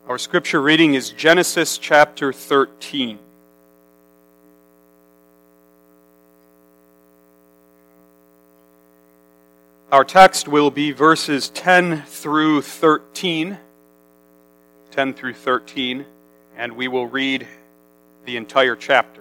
Our scripture reading is Genesis chapter 13. Our text will be verses 10 through 13, and we will read the entire chapter.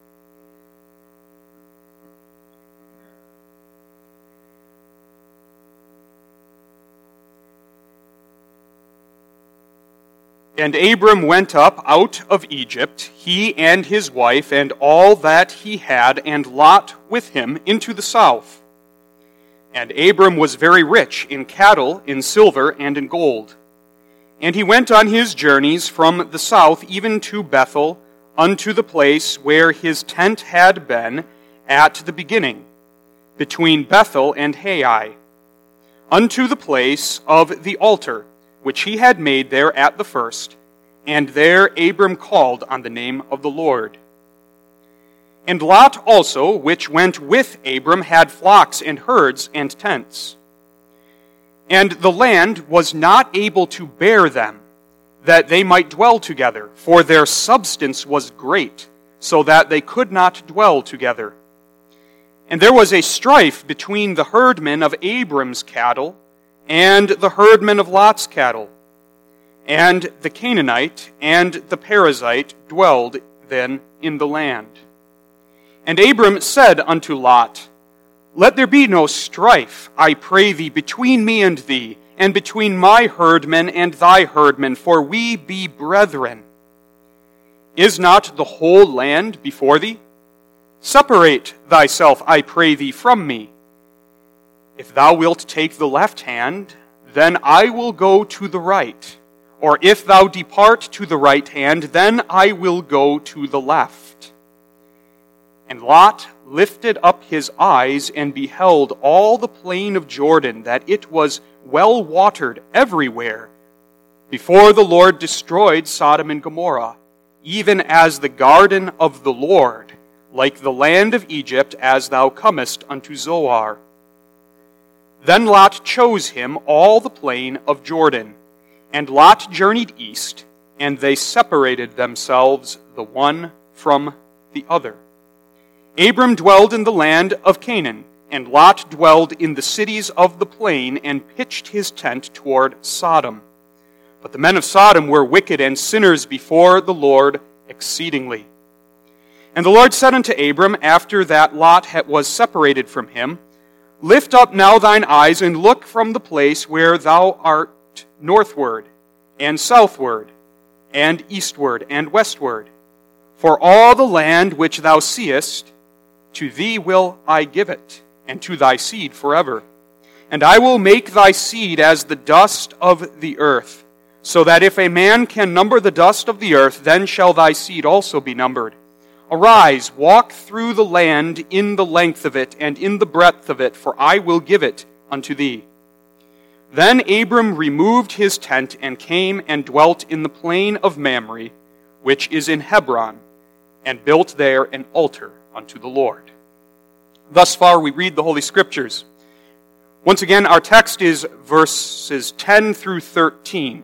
And Abram went up out of Egypt, he and his wife, and all that he had, and Lot with him, into the south. And Abram was very rich in cattle, in silver, and in gold. And he went on his journeys from the south even to Bethel, unto the place where his tent had been at the beginning, between Bethel and Hai, unto the place of the altar, which he had made there at the first, and there Abram called on the name of the Lord. And Lot also, which went with Abram, had flocks and herds and tents. And the land was not able to bear them, that they might dwell together, for their substance was great, so that they could not dwell together. And there was a strife between the herdmen of Abram's cattle and the herdmen of Lot's cattle. And the Canaanite and the Perizzite dwelled then in the land. And Abram said unto Lot, Let there be no strife, I pray thee, between me and thee, and between my herdmen and thy herdmen, for we be brethren. Is not the whole land before thee? Separate thyself, I pray thee, from me. If thou wilt take the left hand, then I will go to the right. Or if thou depart to the right hand, then I will go to the left. And Lot lifted up his eyes and beheld all the plain of Jordan, that it was well watered everywhere, before the Lord destroyed Sodom and Gomorrah, even as the garden of the Lord, like the land of Egypt, as thou comest unto Zoar. Then Lot chose him all the plain of Jordan, and Lot journeyed east, and they separated themselves the one from the other. Abram dwelled in the land of Canaan, and Lot dwelled in the cities of the plain, and pitched his tent toward Sodom. But the men of Sodom were wicked and sinners before the Lord exceedingly. And the Lord said unto Abram, after that Lot was separated from him, Lift up now thine eyes, and look from the place where thou art northward, and southward, and eastward, and westward. For all the land which thou seest, to thee will I give it, and to thy seed forever. And I will make thy seed as the dust of the earth, so that if a man can number the dust of the earth, then shall thy seed also be numbered. Arise, walk through the land in the length of it, and in the breadth of it, for I will give it unto thee. Then Abram removed his tent, and came and dwelt in the plain of Mamre, which is in Hebron, and built there an altar unto the Lord. Thus far we read the Holy Scriptures. Once again, our text is verses 10 through 13.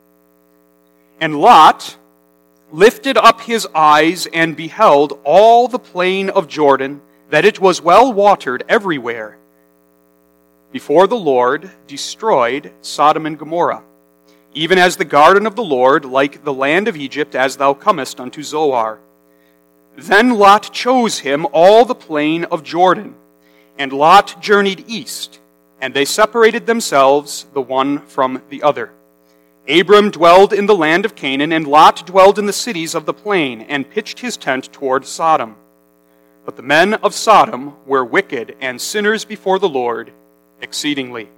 And Lot lifted up his eyes and beheld all the plain of Jordan, that it was well watered everywhere, before the Lord destroyed Sodom and Gomorrah, even as the garden of the Lord, like the land of Egypt, as thou comest unto Zoar. Then Lot chose him all the plain of Jordan, and Lot journeyed east, and they separated themselves the one from the other. Abram dwelled in the land of Canaan, and Lot dwelled in the cities of the plain, and pitched his tent toward Sodom. But the men of Sodom were wicked and sinners before the Lord exceedingly.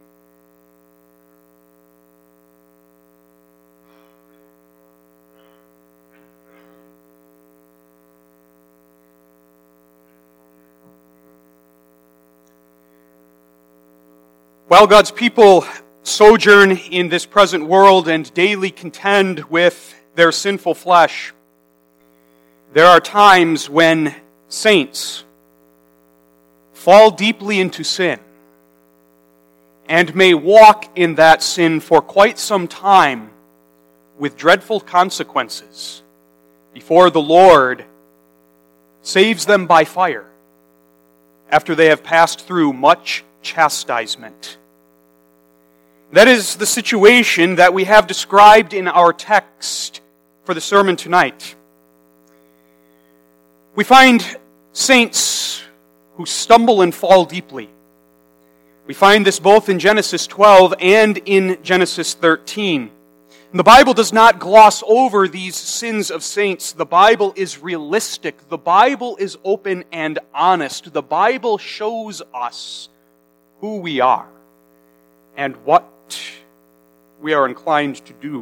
While God's people sojourn in this present world and daily contend with their sinful flesh, there are times when saints fall deeply into sin and may walk in that sin for quite some time with dreadful consequences before the Lord saves them by fire after they have passed through much chastisement. That is the situation that we have described in our text for the sermon tonight. We find saints who stumble and fall deeply. We find this both in Genesis 12 and in Genesis 13. And the Bible does not gloss over these sins of saints. The Bible is realistic. The Bible is open and honest. The Bible shows us who we are and what we are inclined to do.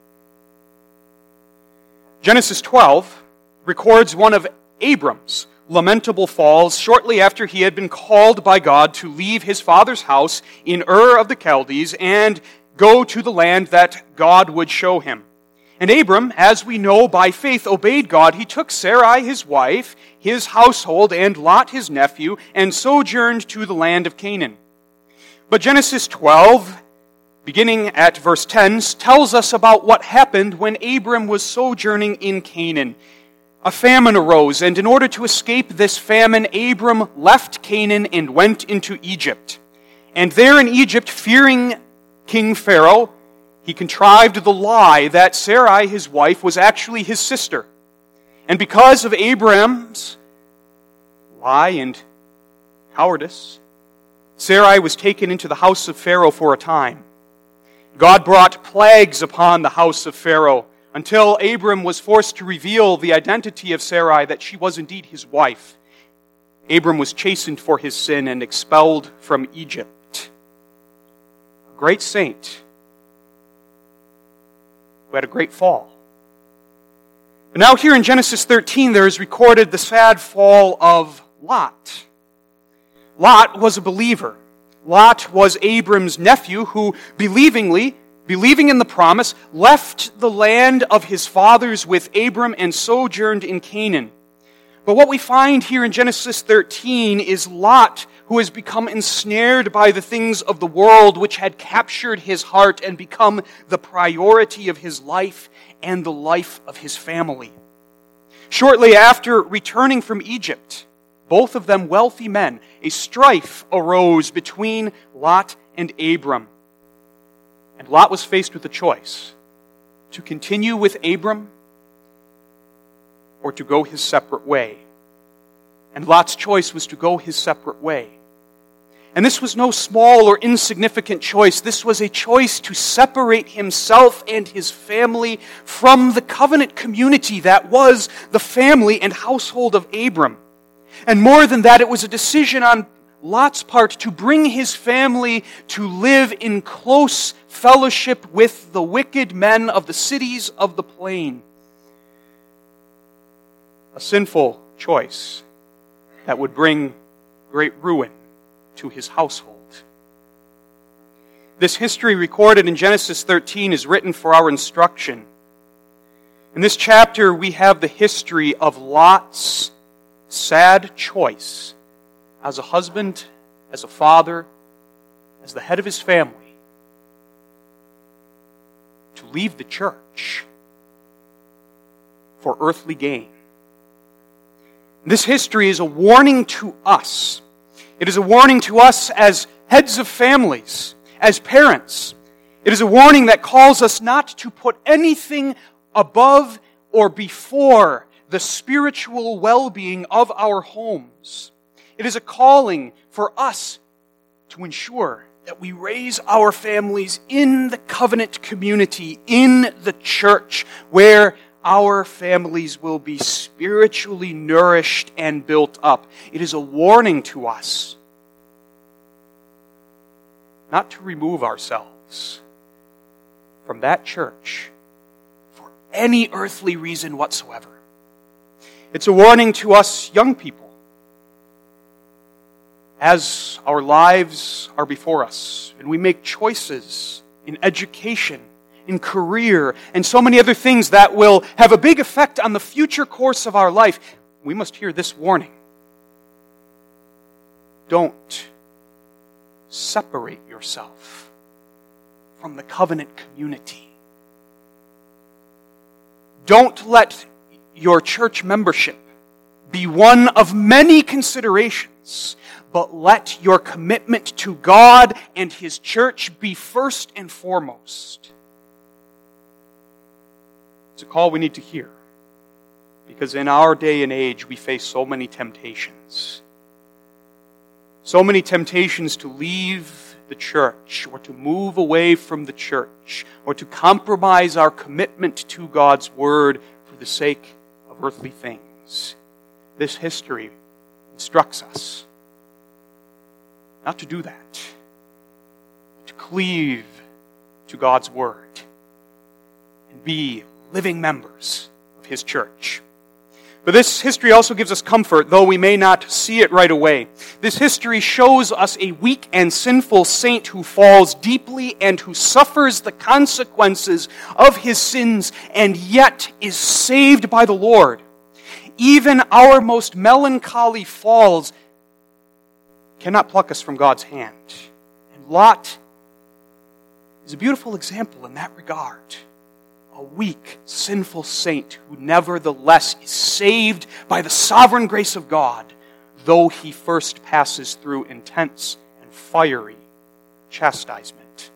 Genesis 12 records one of Abram's lamentable falls shortly after he had been called by God to leave his father's house in Ur of the Chaldees and go to the land that God would show him. And Abram, as we know by faith, obeyed God. He took Sarai his wife, his household, and Lot his nephew, and sojourned to the land of Canaan. But Genesis 12, beginning at verse 10, tells us about what happened when Abram was sojourning in Canaan. A famine arose, and in order to escape this famine, Abram left Canaan and went into Egypt. And there in Egypt, fearing King Pharaoh, he contrived the lie that Sarai, his wife, was actually his sister. And because of Abram's lie and cowardice, Sarai was taken into the house of Pharaoh for a time. God brought plagues upon the house of Pharaoh, until Abram was forced to reveal the identity of Sarai, that she was indeed his wife. Abram was chastened for his sin and expelled from Egypt. A great saint who had a great fall. But now here in Genesis 13, there is recorded the sad fall of Lot. Lot was a believer. Lot was Abram's nephew who, believing in the promise, left the land of his fathers with Abram and sojourned in Canaan. But what we find here in Genesis 13 is Lot, who has become ensnared by the things of the world which had captured his heart and become the priority of his life and the life of his family. Shortly after returning from Egypt, both of them wealthy men, a strife arose between Lot and Abram. And Lot was faced with a choice: to continue with Abram or to go his separate way. And Lot's choice was to go his separate way. And this was no small or insignificant choice. This was a choice to separate himself and his family from the covenant community that was the family and household of Abram. And more than that, it was a decision on Lot's part to bring his family to live in close fellowship with the wicked men of the cities of the plain. A sinful choice that would bring great ruin to his household. This history recorded in Genesis 13 is written for our instruction. In this chapter, we have the history of Lot's sad choice as a husband, as a father, as the head of his family, to leave the church for earthly gain. This history is a warning to us. It is a warning to us as heads of families, as parents. It is a warning that calls us not to put anything above or before the spiritual well-being of our homes. It is a calling for us to ensure that we raise our families in the covenant community, in the church, where our families will be spiritually nourished and built up. It is a warning to us not to remove ourselves from that church for any earthly reason whatsoever. It's a warning to us young people as our lives are before us and we make choices in education, in career, and so many other things that will have a big effect on the future course of our life. We must hear this warning. Don't separate yourself from the covenant community. Don't let your church membership be one of many considerations, but let your commitment to God and His church be first and foremost. It's a call we need to hear, because in our day and age we face so many temptations. So many temptations to leave the church, or to move away from the church, or to compromise our commitment to God's Word for the sake of earthly things. This history instructs us not to do that, but to cleave to God's Word and be living members of His church. But this history also gives us comfort, though we may not see it right away. This history shows us a weak and sinful saint who falls deeply and who suffers the consequences of his sins and yet is saved by the Lord. Even our most melancholy falls cannot pluck us from God's hand. And Lot is a beautiful example in that regard. A weak, sinful saint who nevertheless is saved by the sovereign grace of God, though he first passes through intense and fiery chastisement.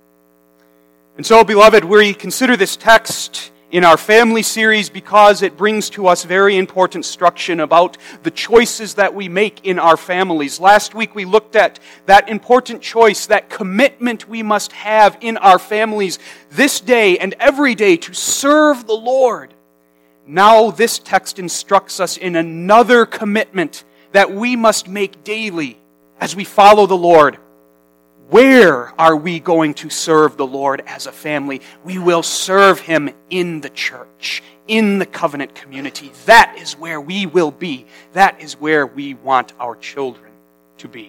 And so, beloved, we consider this text in our family series because it brings to us very important instruction about the choices that we make in our families. Last week we looked at that important choice, that commitment we must have in our families this day and every day to serve the Lord. Now this text instructs us in another commitment that we must make daily as we follow the Lord. Where are we going to serve the Lord as a family? We will serve Him in the church, in the covenant community. That is where we will be. That is where we want our children to be.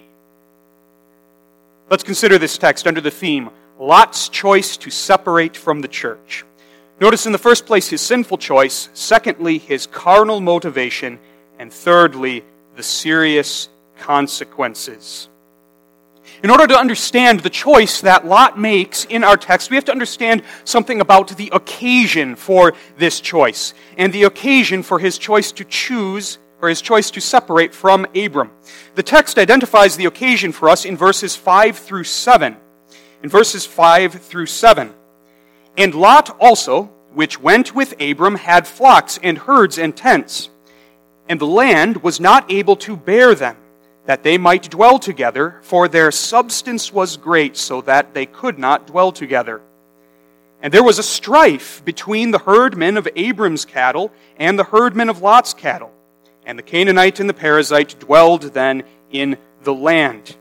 Let's consider this text under the theme, Lot's choice to separate from the church. Notice in the first place his sinful choice, secondly his carnal motivation, and thirdly the serious consequences. In order to understand the choice that Lot makes in our text, we have to understand something about the occasion for this choice, and the occasion for his choice to choose, or his choice to separate from Abram. The text identifies the occasion for us in verses 5 through 7. In verses 5 through 7. And Lot also, which went with Abram, had flocks and herds and tents, and the land was not able to bear them, that they might dwell together, for their substance was great, so that they could not dwell together. And there was a strife between the herdmen of Abram's cattle and the herdmen of Lot's cattle. And the Canaanite and the Perizzite dwelled then in the land.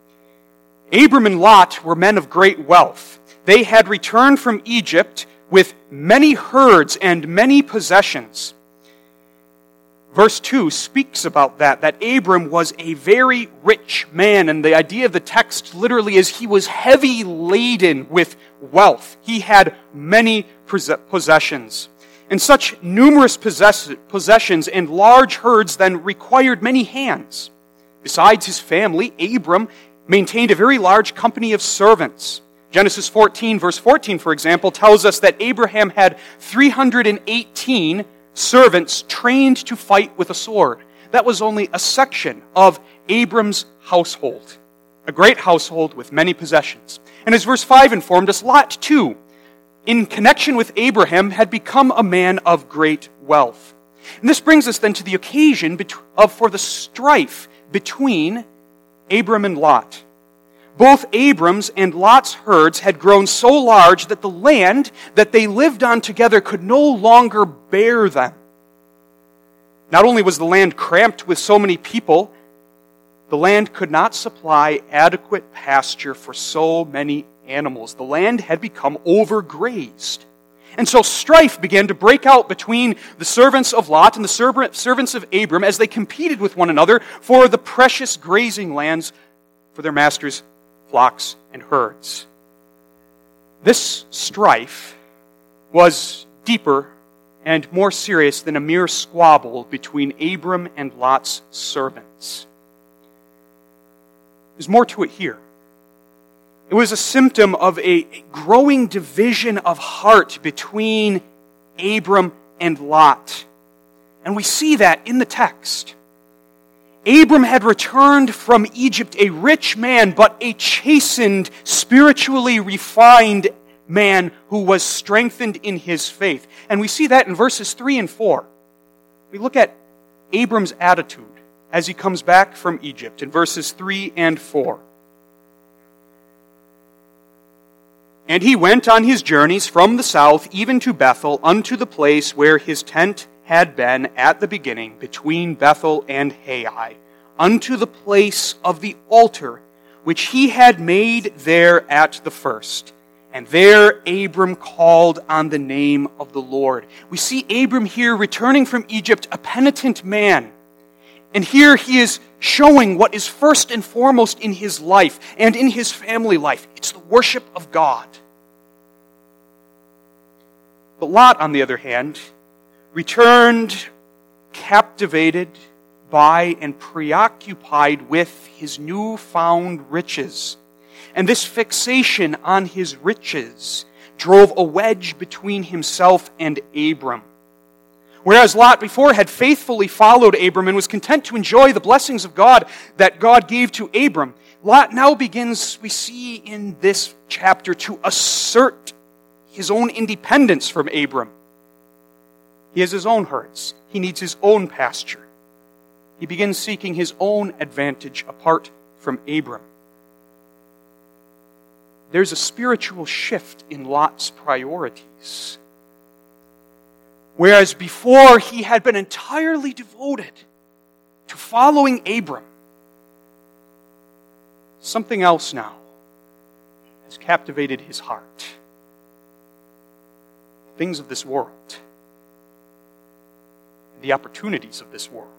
Abram and Lot were men of great wealth. They had returned from Egypt with many herds and many possessions. Verse 2 speaks about that Abram was a very rich man, and the idea of the text literally is he was heavy laden with wealth. He had many possessions. And such numerous possessions and large herds then required many hands. Besides his family, Abram maintained a very large company of servants. Genesis 14, verse 14, for example, tells us that Abraham had 318 servants trained to fight with a sword. That was only a section of Abram's household. A great household with many possessions. And as verse 5 informed us, Lot too, in connection with Abraham, had become a man of great wealth. And this brings us then to the occasion for the strife between Abram and Lot. Both Abram's and Lot's herds had grown so large that the land that they lived on together could no longer bear them. Not only was the land cramped with so many people, the land could not supply adequate pasture for so many animals. The land had become overgrazed. And so strife began to break out between the servants of Lot and the servants of Abram as they competed with one another for the precious grazing lands for their masters' flocks and herds. This strife was deeper and more serious than a mere squabble between Abram and Lot's servants. There's more to it here. It was a symptom of a growing division of heart between Abram and Lot. And we see that in the text. Abram had returned from Egypt a rich man, but a chastened, spiritually refined man who was strengthened in his faith. And we see that in verses 3 and 4. We look at Abram's attitude as he comes back from Egypt in verses 3 and 4. And he went on his journeys from the south even to Bethel, unto the place where his tent had been at the beginning, between Bethel and Hai, unto the place of the altar, which he had made there at the first. And there Abram called on the name of the Lord. We see Abram here returning from Egypt, a penitent man. And here he is showing what is first and foremost in his life and in his family life. It's the worship of God. But Lot, on the other hand, returned captivated by and preoccupied with his newfound riches. And this fixation on his riches drove a wedge between himself and Abram. Whereas Lot before had faithfully followed Abram and was content to enjoy the blessings of God that God gave to Abram, Lot now begins, we see in this chapter, to assert his own independence from Abram. He has his own herds. He needs his own pasture. He begins seeking his own advantage apart from Abram. There's a spiritual shift in Lot's priorities. Whereas before he had been entirely devoted to following Abram, something else now has captivated his heart. Things of this world. The opportunities of this world.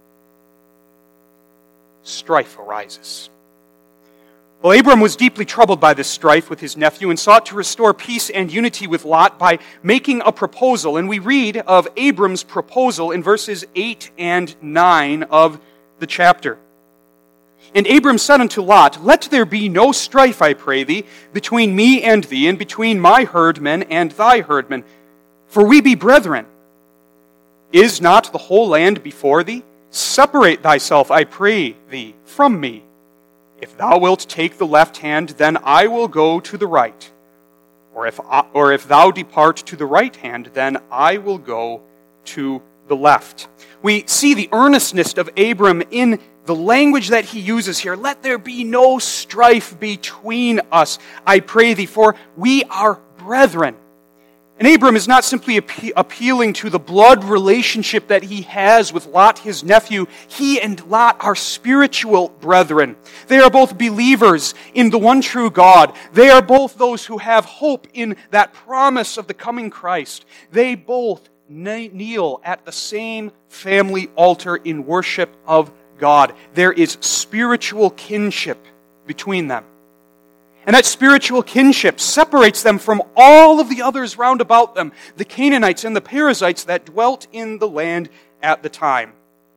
Strife arises. Well, Abram was deeply troubled by this strife with his nephew and sought to restore peace and unity with Lot by making a proposal. And we read of Abram's proposal in verses 8 and 9 of the chapter. And Abram said unto Lot, Let there be no strife, I pray thee, between me and thee, and between my herdmen and thy herdmen, for we be brethren. Is not the whole land before thee? Separate thyself, I pray thee, from me. If thou wilt take the left hand, then I will go to the right. Or if thou depart to the right hand, then I will go to the left. We see the earnestness of Abram in the language that he uses here. Let there be no strife between us, I pray thee, for we are brethren. And Abram is not simply appealing to the blood relationship that he has with Lot, his nephew. He and Lot are spiritual brethren. They are both believers in the one true God. They are both those who have hope in that promise of the coming Christ. They both kneel at the same family altar in worship of God. There is spiritual kinship between them. And that spiritual kinship separates them from all of the others round about them, the Canaanites and the Perizzites that dwelt in the land at the time.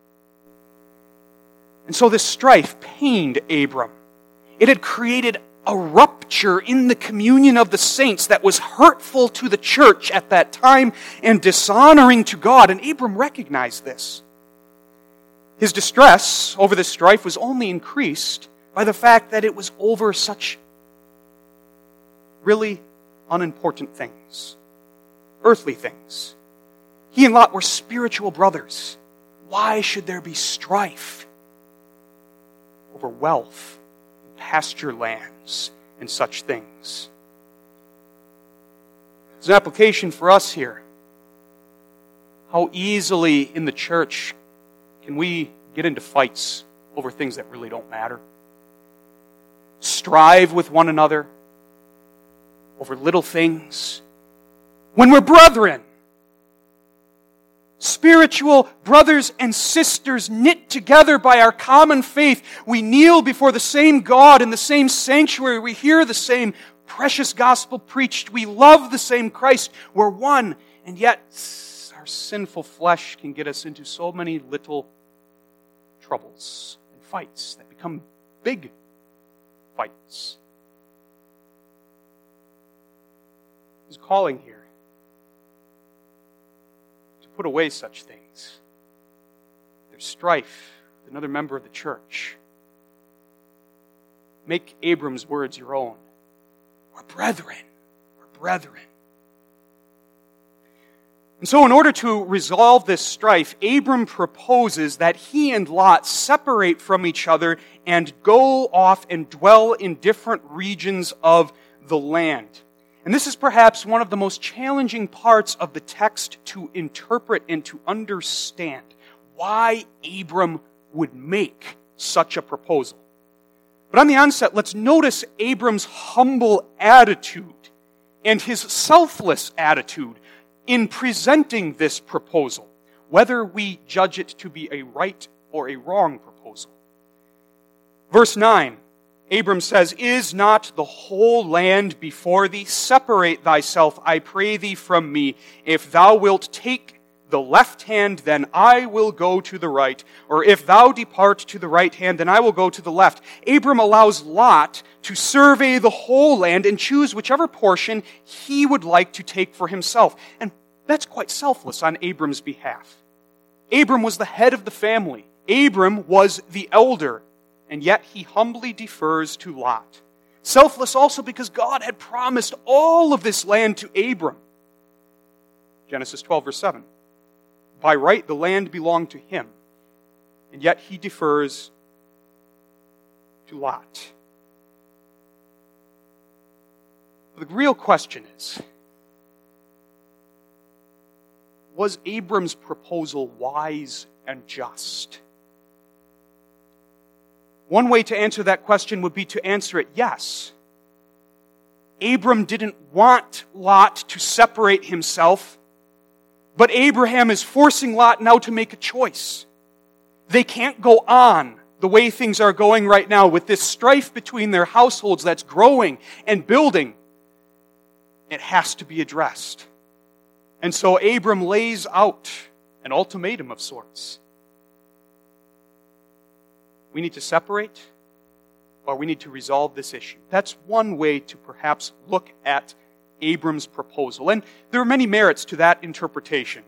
And so this strife pained Abram. It had created a rupture in the communion of the saints that was hurtful to the church at that time and dishonoring to God. And Abram recognized this. His distress over this strife was only increased by the fact that it was over such really unimportant things, earthly things. He and Lot were spiritual brothers. Why should there be strife over wealth, pasture lands, and such things? There's an application for us here. How easily in the church can we get into fights over things that really don't matter? Strive with one another over little things, when we're brethren, spiritual brothers and sisters knit together by our common faith. We kneel before the same God in the same sanctuary. We hear the same precious gospel preached. We love the same Christ. We're one, and yet our sinful flesh can get us into so many little troubles and fights that become big fights. His calling here put away such things. There's strife with another member of the church. Make Abram's words your own. We're brethren. We're brethren. And so in order to resolve this strife, Abram proposes that he and Lot separate from each other and go off and dwell in different regions of the land. And this is perhaps one of the most challenging parts of the text to interpret and to understand why Abram would make such a proposal. But on the onset, let's notice Abram's humble attitude and his selfless attitude in presenting this proposal, whether we judge it to be a right or a wrong proposal. Verse 9, Abram says, "Is not the whole land before thee? Separate thyself, I pray thee, from me. If thou wilt take the left hand, then I will go to the right. Or if thou depart to the right hand, then I will go to the left." Abram allows Lot to survey the whole land and choose whichever portion he would like to take for himself. And that's quite selfless on Abram's behalf. Abram was the head of the family. Abram was the elder. And yet he humbly defers to Lot. Selfless also because God had promised all of this land to Abram. Genesis 12, verse 7. By right, the land belonged to him, and yet he defers to Lot. The real question is, was Abram's proposal wise and just? One way to answer that question would be to answer it yes. Abram didn't want Lot to separate himself, but Abraham is forcing Lot now to make a choice. They can't go on the way things are going right now with this strife between their households that's growing and building. It has to be addressed. And so Abram lays out an ultimatum of sorts. We need to separate, or we need to resolve this issue. That's one way to perhaps look at Abram's proposal. And there are many merits to that interpretation.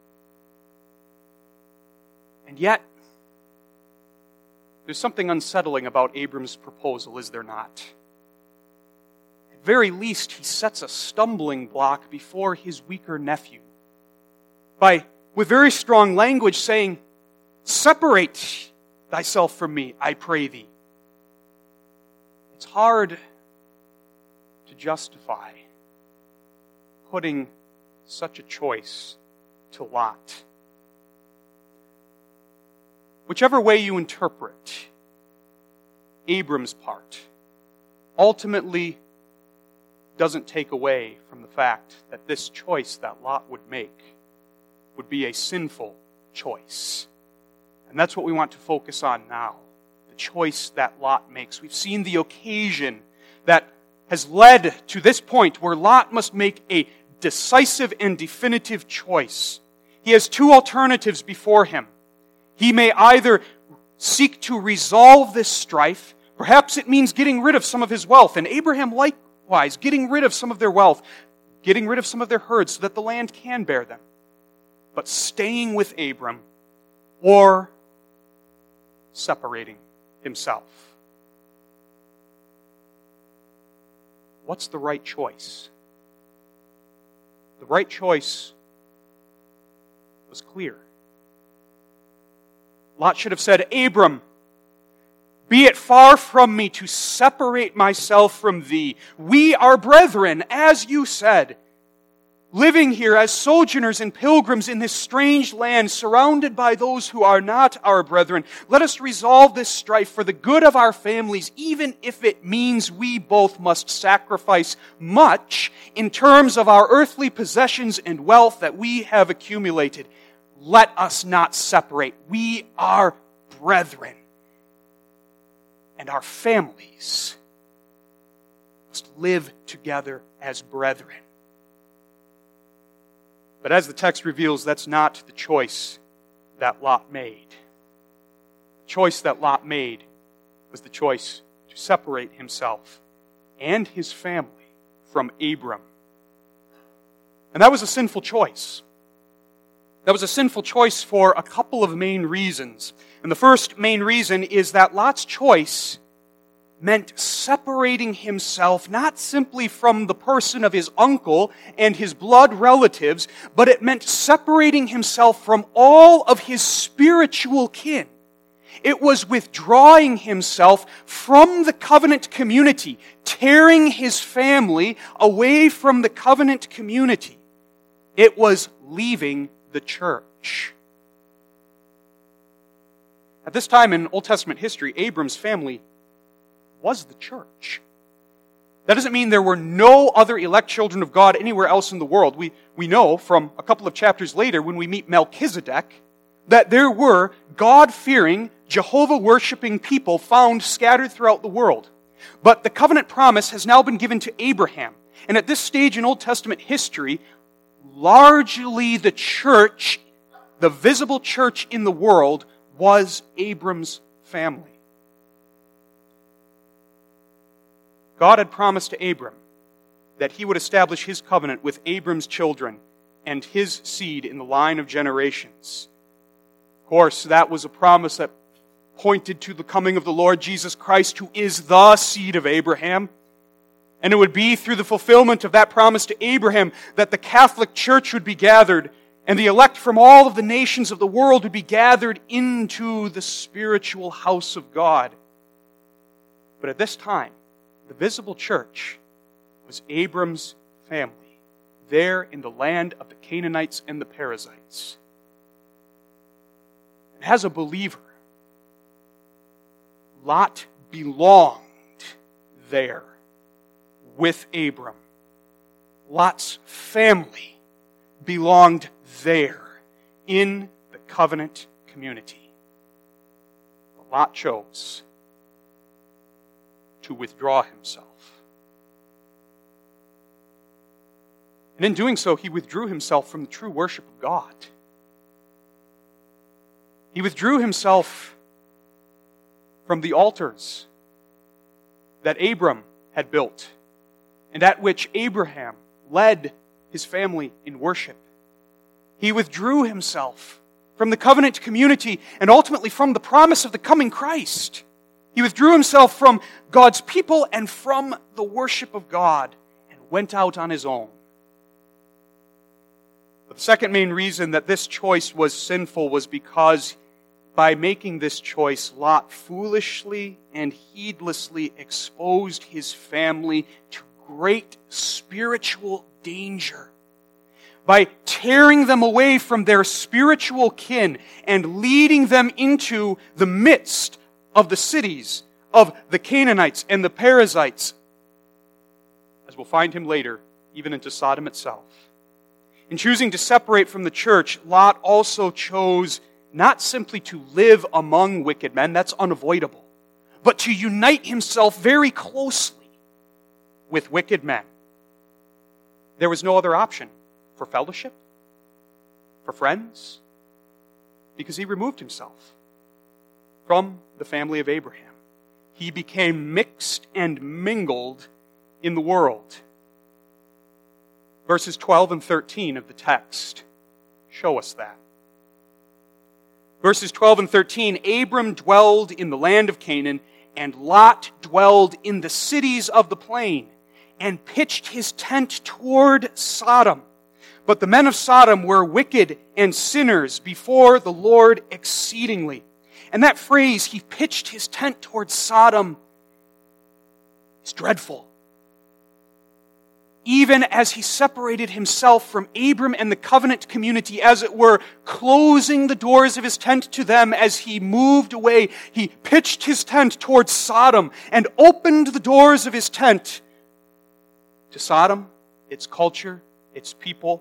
And yet, there's something unsettling about Abram's proposal, is there not? At very least, he sets a stumbling block before his weaker nephew by, with very strong language, saying, "Separate thyself from me, I pray thee." It's hard to justify putting such a choice to Lot. Whichever way you interpret Abram's part, ultimately doesn't take away from the fact that this choice that Lot would make would be a sinful choice. And that's what we want to focus on now, the choice that Lot makes. We've seen the occasion that has led to this point where Lot must make a decisive and definitive choice. He has two alternatives before him. He may either seek to resolve this strife. Perhaps it means getting rid of some of his wealth, and Abraham likewise, getting rid of some of their wealth, getting rid of some of their herds so that the land can bear them. But staying with Abram, or separating himself. What's the right choice? The right choice was clear. Lot should have said, "Abram, be it far from me to separate myself from thee. We are brethren, as you said, living here as sojourners and pilgrims in this strange land, surrounded by those who are not our brethren. Let us resolve this strife for the good of our families, even if it means we both must sacrifice much in terms of our earthly possessions and wealth that we have accumulated. Let us not separate. We are brethren, and our families must live together as brethren." But as the text reveals, that's not the choice that Lot made. The choice that Lot made was the choice to separate himself and his family from Abram. And that was a sinful choice. That was a sinful choice for a couple of main reasons. And the first main reason is that Lot's choice meant separating himself not simply from the person of his uncle and his blood relatives, but it meant separating himself from all of his spiritual kin. It was withdrawing himself from the covenant community, tearing his family away from the covenant community. It was leaving the church. At this time in Old Testament history, Abram's family was the church. That doesn't mean there were no other elect children of God anywhere else in the world. We know from a couple of chapters later when we meet Melchizedek that there were God-fearing, Jehovah-worshipping people found scattered throughout the world. But the covenant promise has now been given to Abraham. And at this stage in Old Testament history, largely the church, the visible church in the world, was Abram's family. God had promised to Abram that he would establish his covenant with Abram's children and his seed in the line of generations. Of course, that was a promise that pointed to the coming of the Lord Jesus Christ, who is the seed of Abraham. And it would be through the fulfillment of that promise to Abraham that the Catholic Church would be gathered, and the elect from all of the nations of the world would be gathered into the spiritual house of God. But at this time, the visible church was Abram's family, there in the land of the Canaanites and the Perizzites. And as a believer, Lot belonged there with Abram. Lot's family belonged there in the covenant community. But Lot chose to withdraw himself. And in doing so, he withdrew himself from the true worship of God. He withdrew himself from the altars that Abram had built and at which Abraham led his family in worship. He withdrew himself from the covenant community and ultimately from the promise of the coming Christ. He withdrew himself from God's people and from the worship of God and went out on his own. But the second main reason that this choice was sinful was because by making this choice, Lot foolishly and heedlessly exposed his family to great spiritual danger. By tearing them away from their spiritual kin and leading them into the midst of the cities of the Canaanites and the Perizzites, as we'll find him later, even into Sodom itself. In choosing to separate from the church, Lot also chose not simply to live among wicked men, that's unavoidable, but to unite himself very closely with wicked men. There was no other option for fellowship, for friends, because he removed himself from the family of Abraham. He became mixed and mingled in the world. Verses 12 and 13 of the text show us that. Verses 12 and 13, Abram dwelled in the land of Canaan, and Lot dwelled in the cities of the plain, and pitched his tent toward Sodom. But the men of Sodom were wicked and sinners before the Lord exceedingly. And that phrase, he pitched his tent toward Sodom, is dreadful. Even as he separated himself from Abram and the covenant community, as it were, closing the doors of his tent to them as he moved away, he pitched his tent toward Sodom and opened the doors of his tent to Sodom, its culture, its people.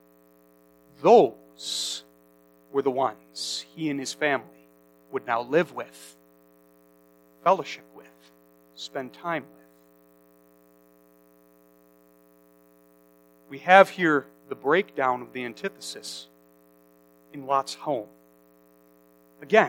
Those were the ones he and his family would now live with, fellowship with, spend time with. We have here the breakdown of the antithesis in Lot's home. Again,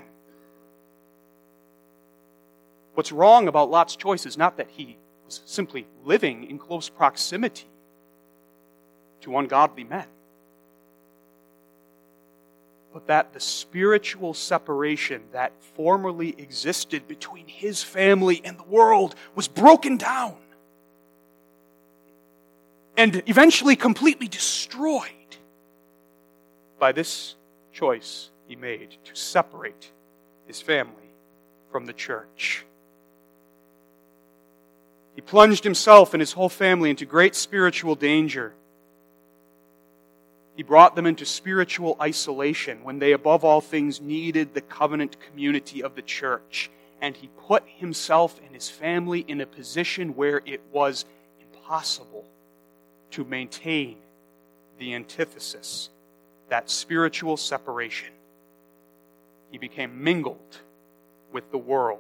what's wrong about Lot's choice is not that he was simply living in close proximity to ungodly men. but that the spiritual separation that formerly existed between his family and the world was broken down and eventually completely destroyed by this choice he made to separate his family from the church. He plunged himself and his whole family into great spiritual danger. He brought them into spiritual isolation when they, above all things, needed the covenant community of the church. And he put himself and his family in a position where it was impossible to maintain the antithesis, that spiritual separation. He became mingled with the world.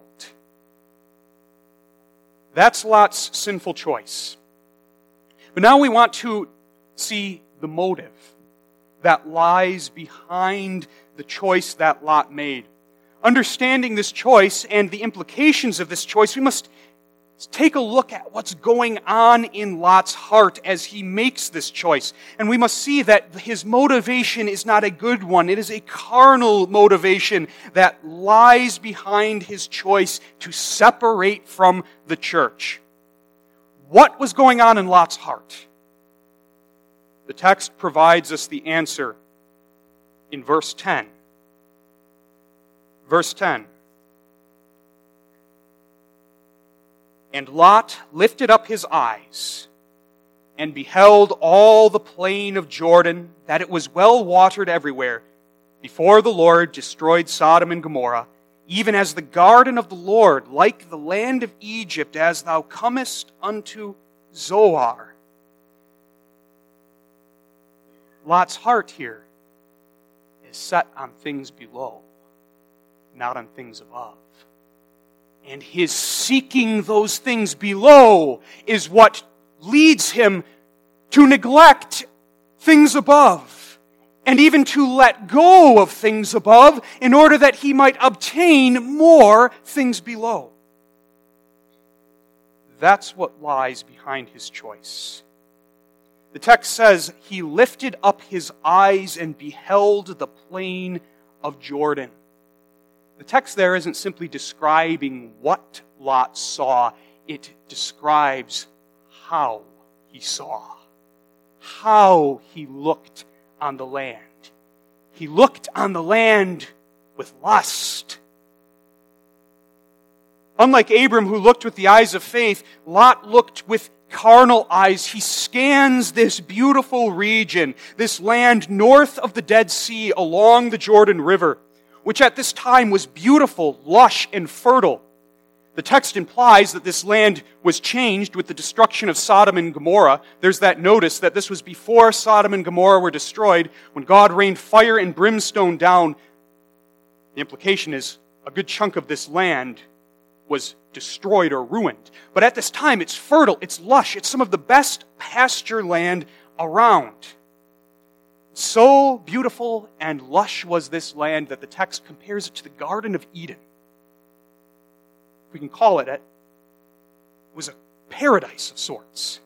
That's Lot's sinful choice. But now we want to see the motive that lies behind the choice that Lot made. Understanding this choice and the implications of this choice, we must take a look at what's going on in Lot's heart as he makes this choice. And we must see that his motivation is not a good one. It is a carnal motivation that lies behind his choice to separate from the church. What was going on in Lot's heart? The text provides us the answer in verse 10. Verse 10. And Lot lifted up his eyes and beheld all the plain of Jordan, that it was well watered everywhere, before the Lord destroyed Sodom and Gomorrah, even as the garden of the Lord, like the land of Egypt, as thou comest unto Zoar. Lot's heart here is set on things below, not on things above. And his seeking those things below is what leads him to neglect things above, and even to let go of things above in order that he might obtain more things below. That's what lies behind his choice. The text says, he lifted up his eyes and beheld the plain of Jordan. The text there isn't simply describing what Lot saw, it describes how he saw, how he looked on the land. He looked on the land with lust. Unlike Abram, who looked with the eyes of faith, Lot looked with carnal eyes. He scans this beautiful region, this land north of the Dead Sea along the Jordan River, which at this time was beautiful, lush, and fertile. The text implies that this land was changed with the destruction of Sodom and Gomorrah. There's that notice that this was before Sodom and Gomorrah were destroyed, when God rained fire and brimstone down. The implication is a good chunk of this land was destroyed or ruined. But at this time, it's fertile, it's lush, it's some of the best pasture land around. So beautiful and lush was this land that the text compares it to the Garden of Eden. We can call it. It was a paradise of sorts.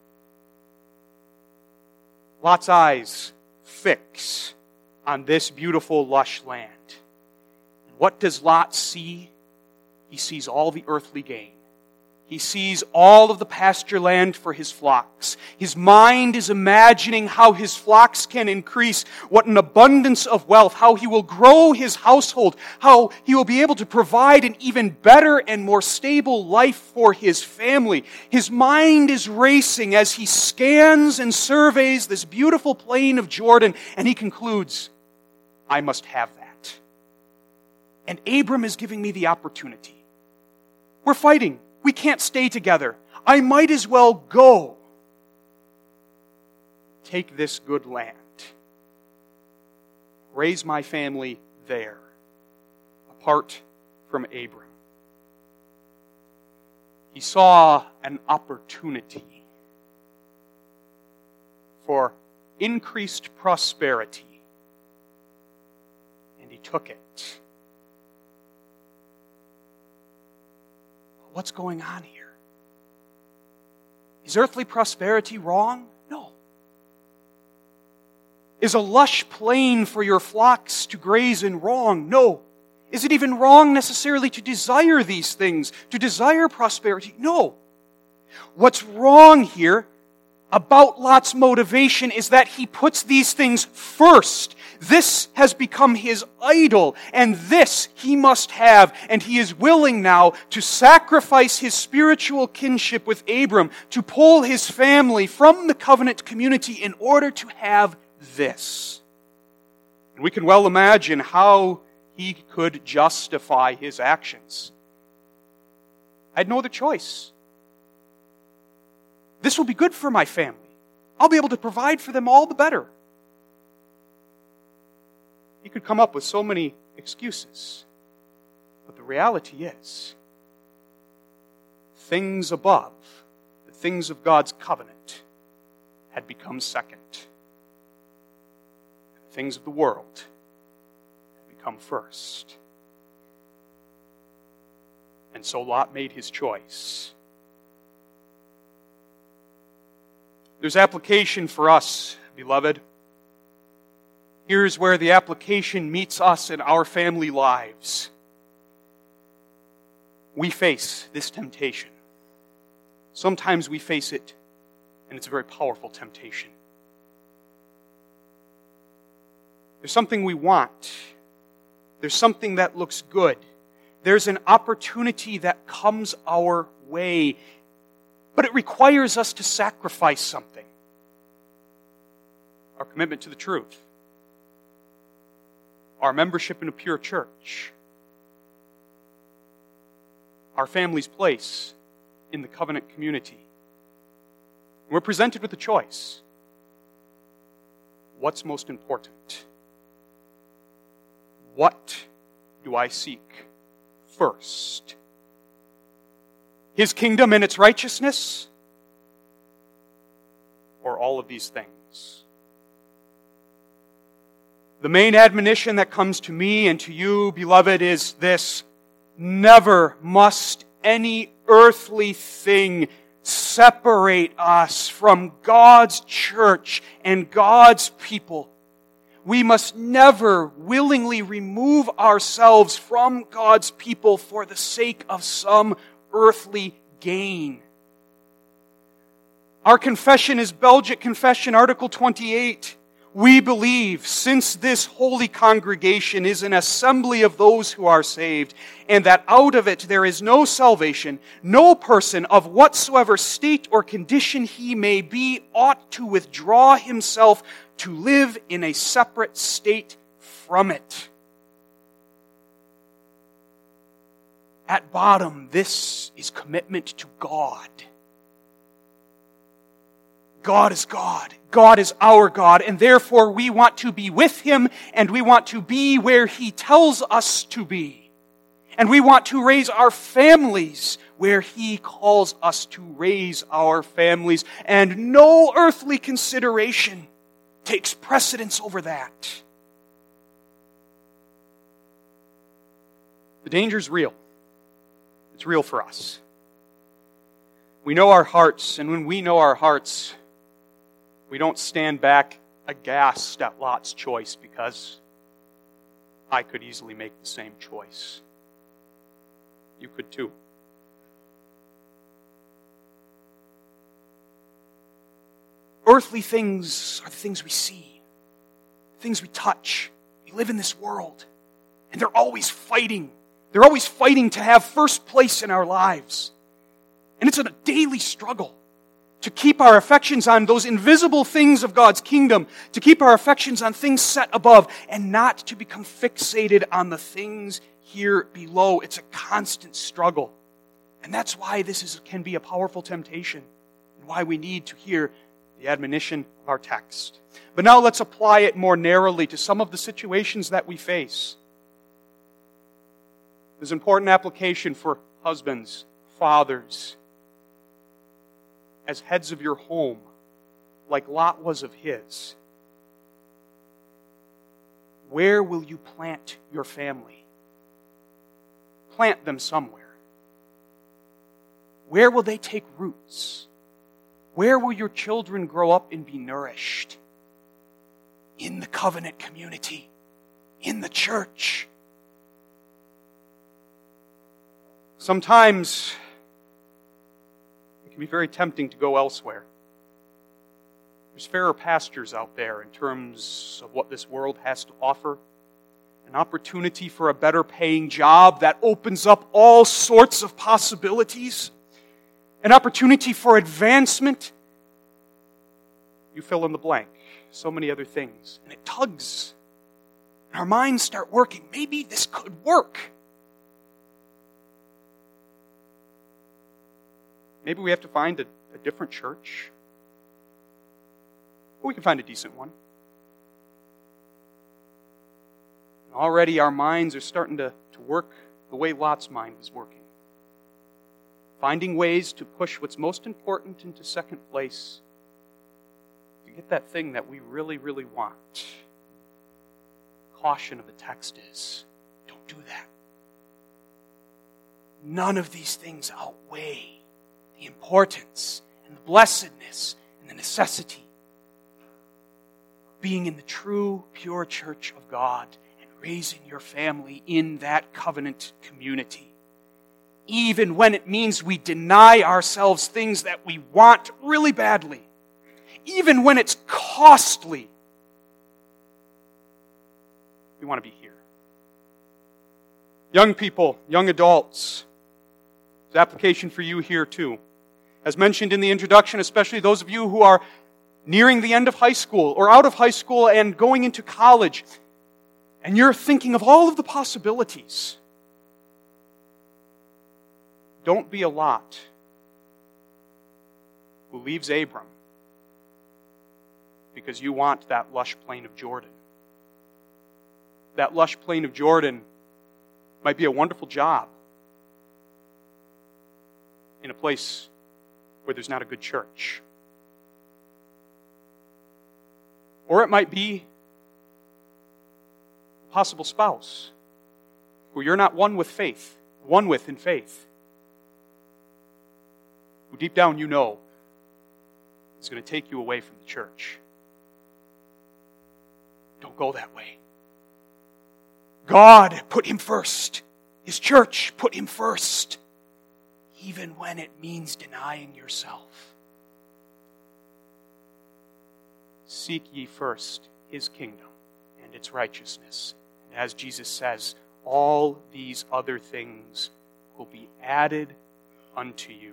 Lot's eyes fix on this beautiful, lush land. And what does Lot see? He sees all the earthly gain. He sees all of the pasture land for his flocks. His mind is imagining how his flocks can increase, what an abundance of wealth, how he will grow his household, how he will be able to provide an even better and more stable life for his family. His mind is racing as he scans and surveys this beautiful plain of Jordan, and he concludes, I must have that. And Abram is giving me the opportunity. We're fighting. We can't stay together. I might as well go. Take this good land. Raise my family there, apart from Abram. He saw an opportunity for increased prosperity, and he took it. What's going on here? Is earthly prosperity wrong? No. Is a lush plain for your flocks to graze in wrong? No. Is it even wrong necessarily to desire these things, to desire prosperity? No. What's wrong here about Lot's motivation is that he puts these things first. This has become his idol, and this he must have, and he is willing now to sacrifice his spiritual kinship with Abram, to pull his family from the covenant community in order to have this. And we can well imagine how he could justify his actions. I had no other choice. This will be good for my family. I'll be able to provide for them all the better. He could come up with so many excuses. But the reality is, things above, the things of God's covenant, had become second. The things of the world had become first. And so Lot made his choice. There's application for us, beloved. Here's where the application meets us in our family lives. We face this temptation. Sometimes we face it, and it's a very powerful temptation. There's something we want. There's something that looks good. There's an opportunity that comes our way. But it requires us to sacrifice something. Our commitment to the truth. Our membership in a pure church. Our family's place in the covenant community. We're presented with a choice. What's most important? What do I seek first? His kingdom and its righteousness? Or all of these things? The main admonition that comes to me and to you, beloved, is this: never must any earthly thing separate us from God's church and God's people. We must never willingly remove ourselves from God's people for the sake of some earthly gain. Our confession is Belgic Confession, Article 28. We believe, since this holy congregation is an assembly of those who are saved, and that out of it there is no salvation, no person of whatsoever state or condition he may be ought to withdraw himself to live in a separate state from it. At bottom, this is commitment to God. God is God. God is our God, and therefore we want to be with Him, and we want to be where He tells us to be. And we want to raise our families where He calls us to raise our families. And no earthly consideration takes precedence over that. The danger is real. It's real for us. We know our hearts, and when we know our hearts, we don't stand back aghast at Lot's choice, because I could easily make the same choice. You could too. Earthly things are the things we see, things we touch. We live in this world, and they're always fighting. They're always fighting to have first place in our lives. And it's a daily struggle to keep our affections on those invisible things of God's kingdom, to keep our affections on things set above, and not to become fixated on the things here below. It's a constant struggle. And that's why this can be a powerful temptation, and why we need to hear the admonition of our text. But now let's apply it more narrowly to some of the situations that we face. There's important application for husbands, fathers, as heads of your home, like Lot was of his. Where will you plant your family? Plant them somewhere. Where will they take roots? Where will your children grow up and be nourished? In in the covenant community, in the church. Sometimes it can be very tempting to go elsewhere. There's fairer pastures out there in terms of what this world has to offer. An opportunity for a better paying job that opens up all sorts of possibilities. An opportunity for advancement. You fill in the blank. So many other things. And it tugs. And our minds start working. Maybe this could work. Maybe we have to find a different church. Or we can find a decent one. And already our minds are starting to work the way Lot's mind was working. Finding ways to push what's most important into second place to get that thing that we really, really want. Caution of the text is, don't do that. None of these things outweigh the importance and the blessedness and the necessity of being in the true, pure church of God and raising your family in that covenant community. Even when it means we deny ourselves things that we want really badly. Even when it's costly. We want to be here. Young people, young adults, there's application for you here too. As mentioned in the introduction, especially those of you who are nearing the end of high school or out of high school and going into college, and you're thinking of all of the possibilities. Don't be a Lot who leaves Abram because you want that lush plain of Jordan. That lush plain of Jordan might be a wonderful job in a place where there's not a good church. Or it might be a possible spouse who you're not one with in faith. Who deep down you know is going to take you away from the church. Don't go that way. God put him first. His church put him first. Even when it means denying yourself. Seek ye first his kingdom and its righteousness. And as Jesus says, all these other things will be added unto you.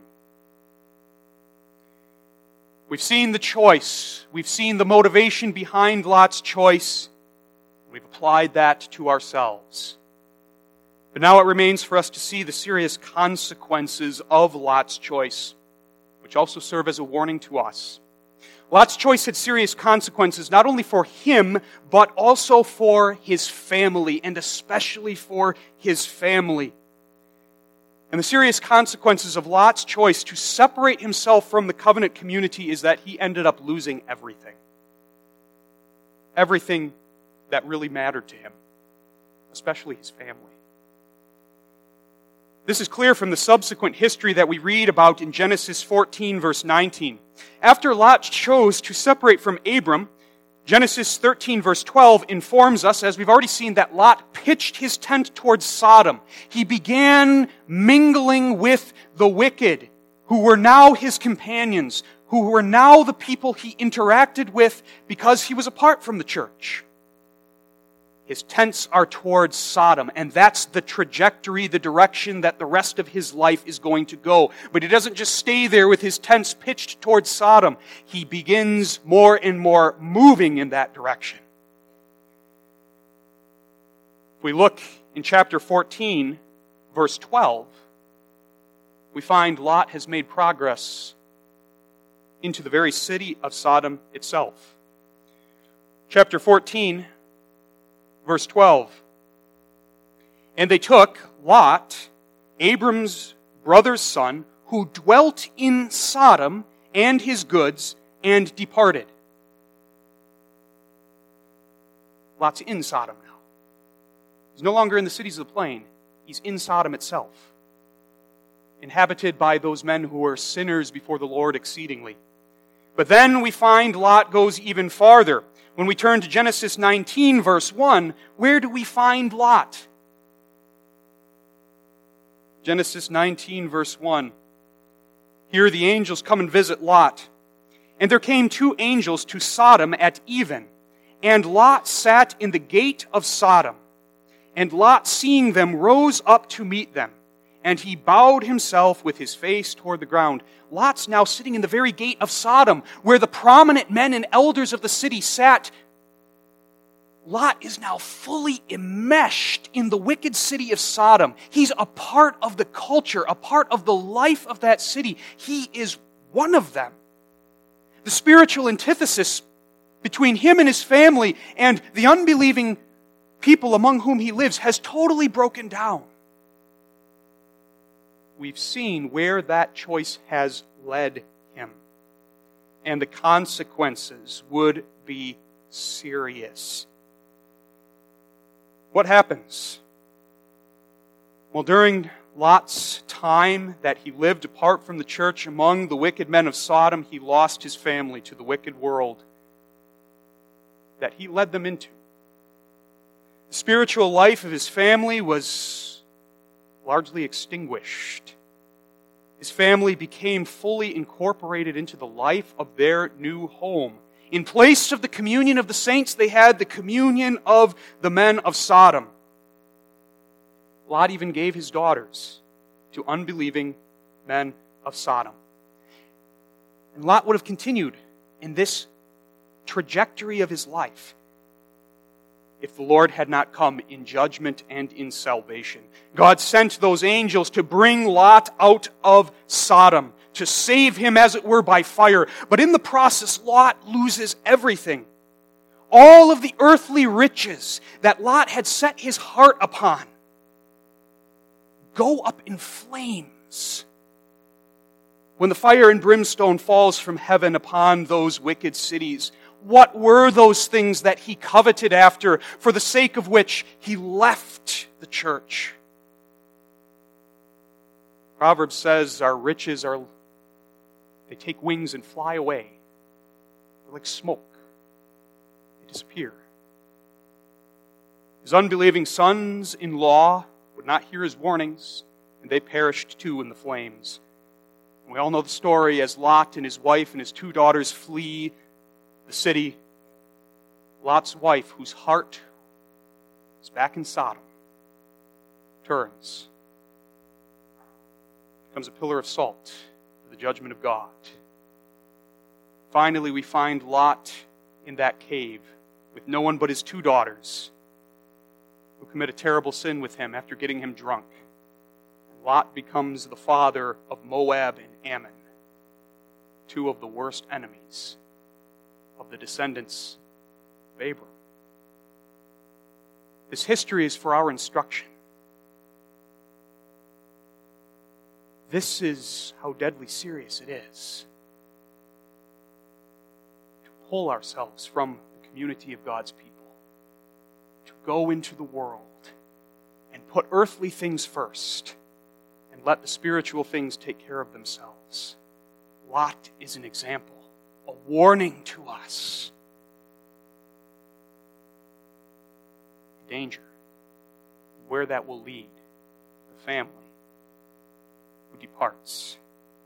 We've seen the choice. We've seen the motivation behind Lot's choice. We've applied that to ourselves. But now it remains for us to see the serious consequences of Lot's choice, which also serve as a warning to us. Lot's choice had serious consequences not only for him, but also for his family, and especially for his family. And the serious consequences of Lot's choice to separate himself from the covenant community is that he ended up losing everything. Everything that really mattered to him, especially his family. This is clear from the subsequent history that we read about in Genesis 14, verse 19. After Lot chose to separate from Abram, Genesis 13, verse 12 informs us, as we've already seen, that Lot pitched his tent towards Sodom. He began mingling with the wicked, who were now his companions, who were now the people he interacted with because he was apart from the church. His tents are towards Sodom, and that's the trajectory, the direction that the rest of his life is going to go. But he doesn't just stay there with his tents pitched towards Sodom. He begins more and more moving in that direction. If we look in chapter 14, verse 12, we find Lot has made progress into the very city of Sodom itself. Chapter 14, verse 12. And they took Lot, Abram's brother's son, who dwelt in Sodom, and his goods, and departed. Lot's in Sodom now. He's no longer in the cities of the plain. He's in Sodom itself, inhabited by those men who were sinners before the Lord exceedingly. But then we find Lot goes even farther. When we turn to Genesis 19, verse 1, where do we find Lot? Genesis 19, verse 1. Here the angels come and visit Lot. And there came 2 angels to Sodom at even, and Lot sat in the gate of Sodom. And Lot, seeing them, rose up to meet them, and he bowed himself with his face toward the ground. Lot's now sitting in the very gate of Sodom, where the prominent men and elders of the city sat. Lot is now fully enmeshed in the wicked city of Sodom. He's a part of the culture, a part of the life of that city. He is one of them. The spiritual antithesis between him and his family and the unbelieving people among whom he lives has totally broken down. We've seen where that choice has led him. And the consequences would be serious. What happens? Well, during Lot's time that he lived apart from the church among the wicked men of Sodom, he lost his family to the wicked world that he led them into. The spiritual life of his family was largely extinguished. His family became fully incorporated into the life of their new home. In place of the communion of the saints, they had the communion of the men of Sodom. Lot even gave his daughters to unbelieving men of Sodom. And Lot would have continued in this trajectory of his life if the Lord had not come in judgment and in salvation. God sent those angels to bring Lot out of Sodom, to save him, as it were, by fire. But in the process, Lot loses everything. All of the earthly riches that Lot had set his heart upon go up in flames when the fire and brimstone falls from heaven upon those wicked cities. What were those things that he coveted after, for the sake of which he left the church? Proverbs says our riches they take wings and fly away. They're like smoke. They disappear. His unbelieving sons-in-law would not hear his warnings, and they perished too in the flames. And we all know the story as Lot and his wife and his 2 daughters flee the city. Lot's wife, whose heart is back in Sodom, turns, becomes a pillar of salt for the judgment of God. Finally, we find Lot in that cave with no one but his 2 daughters, who commit a terrible sin with him after getting him drunk. And Lot becomes the father of Moab and Ammon, 2 of the worst enemies of the descendants of Abram. This history is for our instruction. This is how deadly serious it is to pull ourselves from the community of God's people, to go into the world and put earthly things first and let the spiritual things take care of themselves. Lot is an example, a warning to us. Danger, where that will lead the family who departs.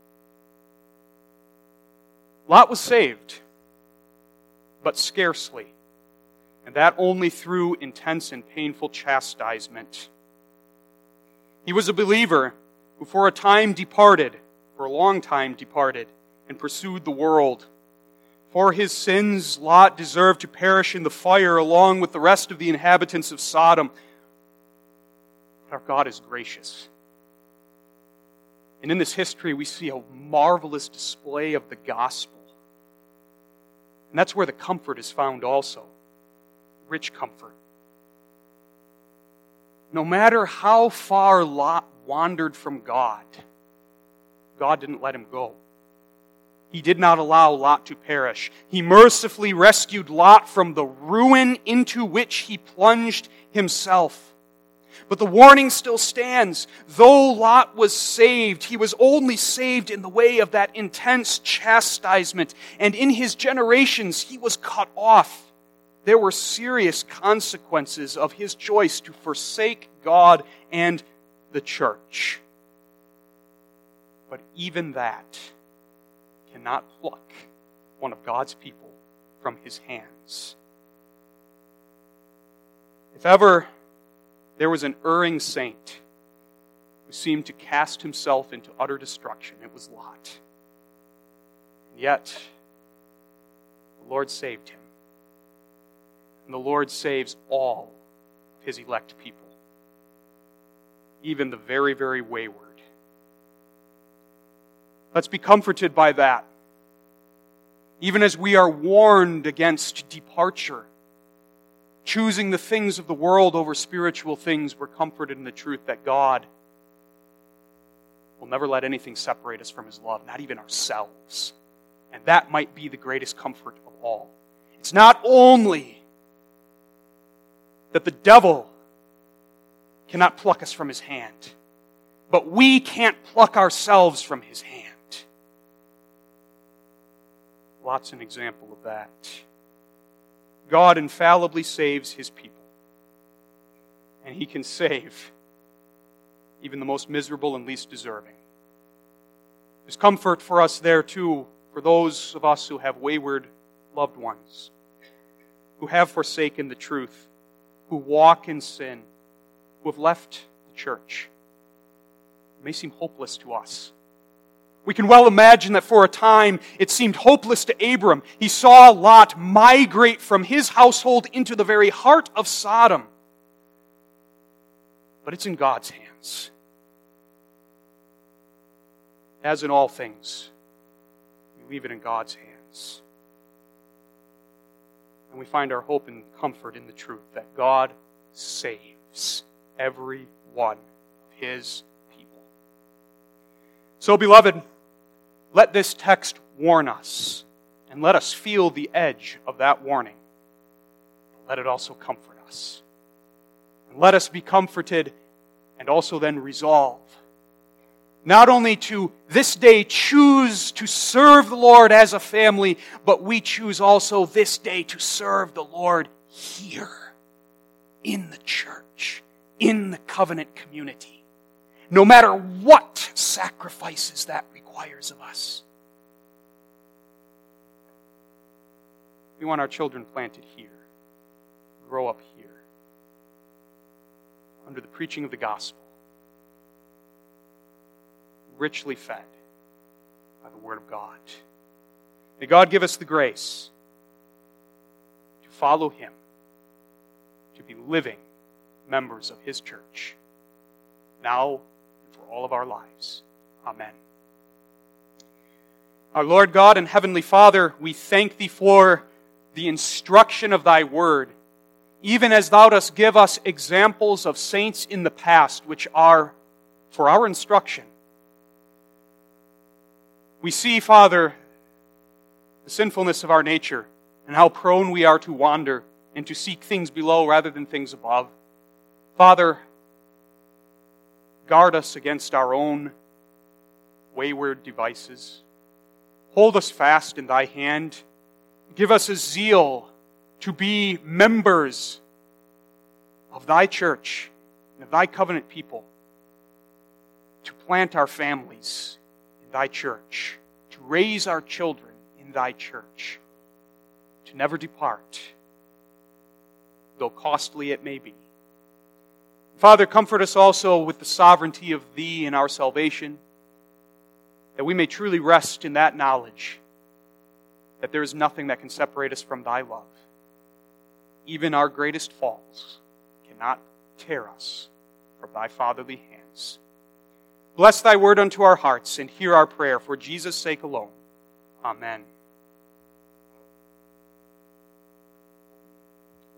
Lot was saved, but scarcely, and that only through intense and painful chastisement. He was a believer who for a time departed, for a long time departed, and pursued the world. For his sins, Lot deserved to perish in the fire along with the rest of the inhabitants of Sodom. But our God is gracious. And in this history, we see a marvelous display of the gospel. And that's where the comfort is found also. Rich comfort. No matter how far Lot wandered from God, God didn't let him go. He did not allow Lot to perish. He mercifully rescued Lot from the ruin into which he plunged himself. But the warning still stands. Though Lot was saved, he was only saved in the way of that intense chastisement. And in his generations, he was cut off. There were serious consequences of his choice to forsake God and the church. But even that cannot pluck one of God's people from his hands. If ever there was an erring saint who seemed to cast himself into utter destruction, it was Lot. And yet, the Lord saved him. And the Lord saves all of his elect people, even the very, very wayward. Let's be comforted by that. Even as we are warned against departure, choosing the things of the world over spiritual things, we're comforted in the truth that God will never let anything separate us from his love, not even ourselves. And that might be the greatest comfort of all. It's not only that the devil cannot pluck us from his hand, but we can't pluck ourselves from his hand. Lot's an example of that. God infallibly saves his people. And he can save even the most miserable and least deserving. There's comfort for us there too, for those of us who have wayward loved ones, who have forsaken the truth, who walk in sin, who have left the church. It may seem hopeless to us. We can well imagine that for a time it seemed hopeless to Abram. He saw Lot migrate from his household into the very heart of Sodom. But it's in God's hands. As in all things, we leave it in God's hands. And we find our hope and comfort in the truth that God saves every one of his people. So, beloved, let this text warn us, and let us feel the edge of that warning. Let it also comfort us. And let us be comforted and also then resolve not only to this day choose to serve the Lord as a family, but we choose also this day to serve the Lord here, in the church, in the covenant community, no matter what sacrifices that requires of us. We want our children planted here, grow up here, under the preaching of the gospel, richly fed by the Word of God. May God give us the grace to follow him, to be living members of his church, now and for all of our lives. Amen. Our Lord God and Heavenly Father, we thank thee for the instruction of thy word, even as thou dost give us examples of saints in the past, which are for our instruction. We see, Father, the sinfulness of our nature and how prone we are to wander and to seek things below rather than things above. Father, guard us against our own wayward devices. Hold us fast in thy hand. Give us a zeal to be members of thy church and of thy covenant people, to plant our families in thy church, to raise our children in thy church, to never depart, though costly it may be. Father, comfort us also with the sovereignty of thee in our salvation, that we may truly rest in that knowledge that there is nothing that can separate us from thy love. Even our greatest faults cannot tear us from thy fatherly hands. Bless thy word unto our hearts, and hear our prayer for Jesus' sake alone. Amen.